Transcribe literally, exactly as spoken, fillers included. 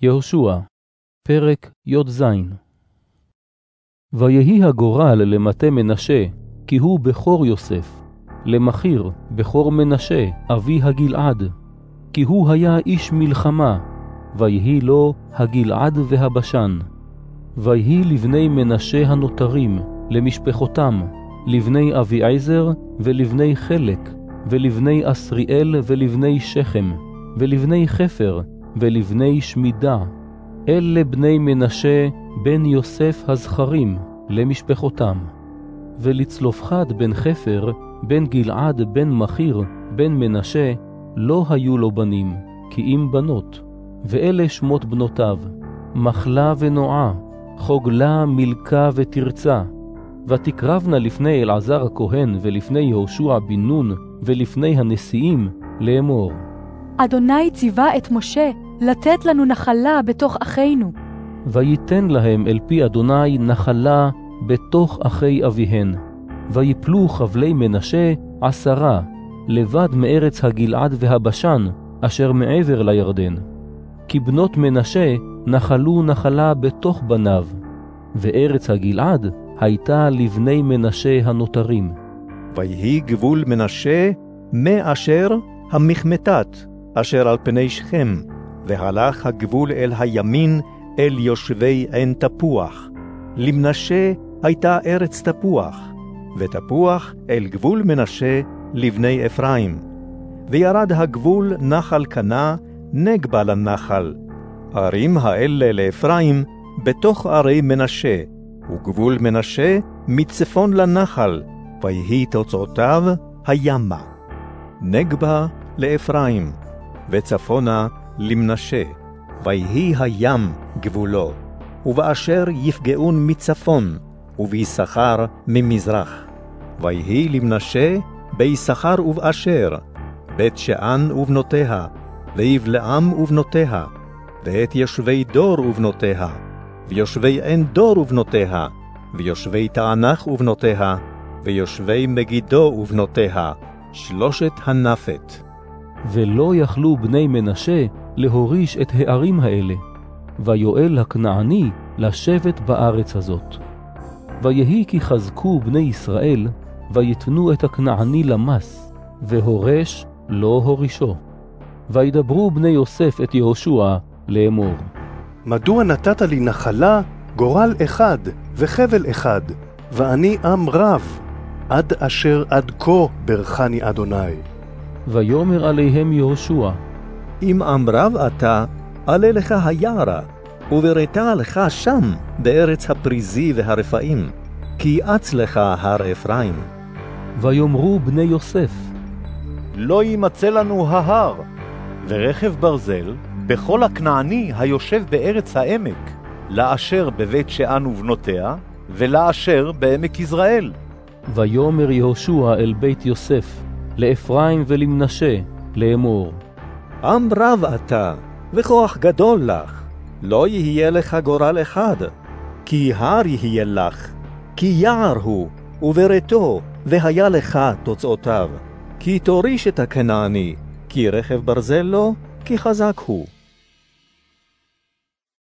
יהושע, פרק י"ז. ויהי הגורל למטה מנשה, כי הוא בכור יוסף, למחיר בכור מנשה, אבי הגלעד, כי הוא היה איש מלחמה, ויהי לו הגלעד והבשן. ויהי לבני מנשה הנותרים, למשפחותם, לבני אביעזר ולבני חלק, ולבני אסריאל ולבני שכם, ולבני חפר, ולבני שמידה. אלה בני מנשה בן יוסף הזכרים, למשפחותם. ולצלופחד בן חפר, בן גלעד בן מחיר, בן מנשה, לא היו לו בנים, כי אם בנות. ואלה שמות בנותיו, מחלה ונועה, חוגלה, מלכה ותרצה. ותקרבנה לפני אלעזר הכהן ולפני יהושע בן נון ולפני הנשיאים לאמור. אדוני ציווה את משה לתת לנו נחלה בתוך אחינו. ויתן להם אל פי אדוני נחלה בתוך אחי אביהן. ויפלו חבלי מנשה עשרה, לבד מארץ הגלעד והבשן, אשר מעבר לירדן. כי בנות מנשה נחלו נחלה בתוך בניו, וארץ הגלעד הייתה לבני מנשה הנותרים. ויהי גבול מנשה מאשר המחמתת, אשר על פני שכם, והלך הגבול אל הימין, אל יושבי עין תפוח. למנשה הייתה ארץ תפוח, ותפוח אל גבול מנשה לבני אפרים. וירד הגבול נחל קנה, נגבה לנחל. ערים האלה לאפרים בתוך ערי מנשה, וגבול מנשה מצפון לנחל, ויהי תוצאותיו הימה. נגבה לאפרים, וצפונה למנשה, ויהי הים גבולו, ובאשר יפגעון מצפון, וביששכר ממזרח. ויהי למנשה ביששכר ובאשר, בית שאן ובנותיה, ויבלעם ובנותיה, ואת יושבי דור ובנותיה, ויושבי עין דור ובנותיה, ויושבי תענך ובנותיה, ויושבי מגידו ובנותיה, שלושת הנפת. ולא יכלו בני מנשה להוריש את הערים האלה, ויואל הכנעני לשבת בארץ הזאת. ויהי כי חזקו בני ישראל, ויתנו את הכנעני למס, והורש לא הורישו. וידברו בני יוסף את יהושע לאמור. מדוע נתת לי נחלה, גורל אחד וחבל אחד, ואני עם רב, עד אשר עד כה ברכני אדוני. ויאמר עליהם יהושע, אם עם רב אתה, עלה לך היערה, וברתה לך שם, בארץ הפריזי והרפאים, כי יעץ לך הר אפרים. ויאמרו בני יוסף, לא יימצא לנו ההר, ורכב ברזל בכל הכנעני היושב בארץ העמק, לאשר בבית שאן ובנותיה, ולאשר בעמק יזרעאל. ויאמר יהושע אל בית יוסף, לאפרים ולמנשה, לאמור. עם רב אתה, וכוח גדול לך, לא יהיה לך גורל אחד, כי הר יהיה לך, כי יער הוא, וברתו, והיה לך תוצאותיו. כי תוריש את הכנעני, כי רכב ברזל לו, כי חזק הוא.